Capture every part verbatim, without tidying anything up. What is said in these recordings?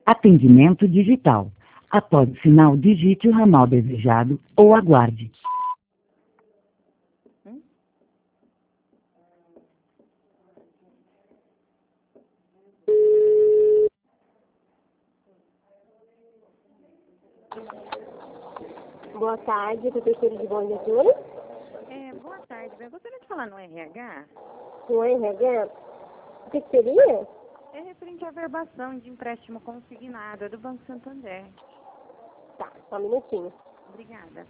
Atendimento digital. Após o sinal, digite o ramal desejado ou aguarde. Hum? Boa tarde, Prefeitura de Bom Jesus. É, boa tarde. Eu gostaria de falar no R H. No R H, o que que seria? É referente à verbação de empréstimo consignado, é do Banco Santander. Tá, só um minutinho. Obrigada.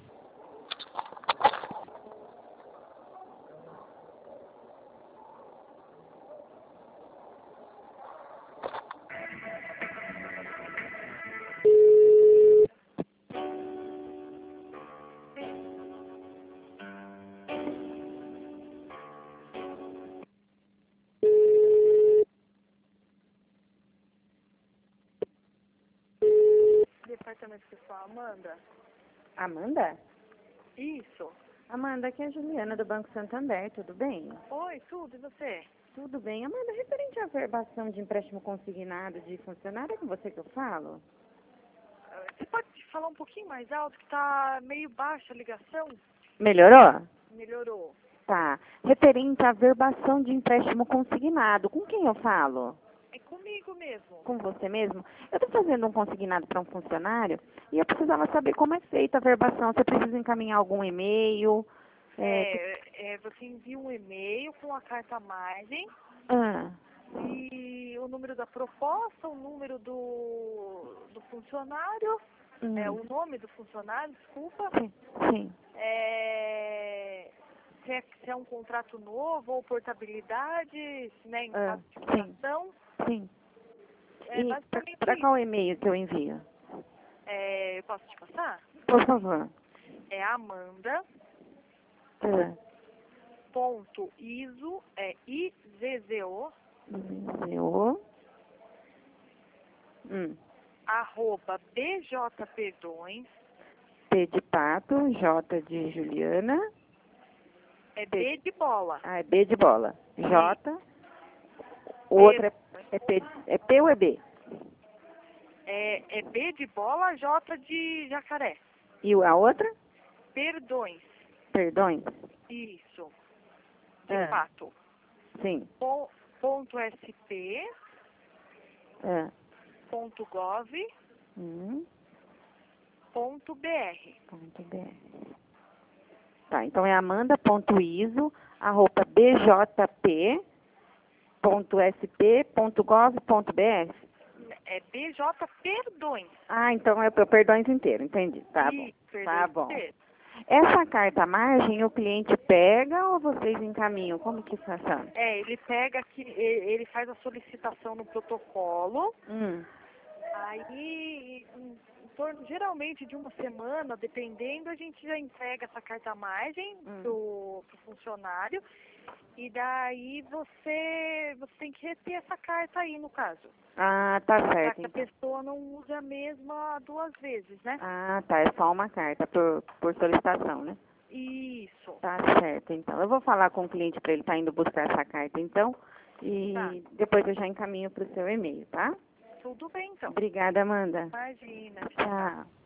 Departamento Pessoal, Amanda? Amanda? Isso. Amanda, aqui é a Juliana do Banco Santander, tudo bem? Oi, tudo, e você? Tudo bem. Amanda, referente à verbação de empréstimo consignado de funcionário, é com você que eu falo? Você pode falar um pouquinho mais alto, que tá meio baixa a ligação? Melhorou? Melhorou. Tá. Referente à verbação de empréstimo consignado, com quem eu falo? É comigo mesmo. Com você mesmo? Eu estou fazendo um consignado para um funcionário e eu precisava saber como é feita a verbação. Você precisa encaminhar algum e-mail? É... É, é, você envia um e-mail com a carta-margem Ah, e o número da proposta, o número do, do funcionário, hum, é, o nome do funcionário, desculpa. sim, sim. É, se, é, se é um contrato novo ou portabilidade, né, em Ah, caso de sim, operação. sim. É E basicamente para isso. qual e-mail que eu envio? É, eu posso te passar? Por favor. É Amanda Ah, ponto iso, é I Z Z O, eu... Hum. arroba B J Perdões, P de pato, J de Juliana. é B de bola. Ah, é B de bola. J. O P- outro é, é P. É P ou é B? É, é B de bola, J de jacaré. E a outra? Perdões, Perdões? isso, de Ah, pato. sim. Po- Ponto SP, Ah, ponto gov, hum, ponto BR. ponto B R. Tá, então é amanda.iso, arroba bjp.sp.gov.br. É B J Perdões. Ah, então é o perdões inteiro, entendi. Tá bom. Isso, perdões Tá bom. inteiro. Essa carta à margem o cliente pega ou vocês encaminham? Como que funciona? É, ele pega aqui, e- ele faz a solicitação no protocolo, Hum, aí em, em torno, geralmente de uma semana, dependendo, a gente já entrega essa carta à margem Hum. pro, pro funcionário, e daí você, você tem que reter essa carta aí, no caso. ah, tá Para certo. que a Então. pessoa não use a mesma duas vezes, né? Ah, tá, é só uma carta por, por solicitação, né? Isso. Tá certo, então. Eu vou falar com o cliente para ele estar indo buscar essa carta, então, e Tá. depois eu já encaminho para o seu e-mail, tá? Tudo bem, então. Obrigada, Amanda. Imagina. Tchau.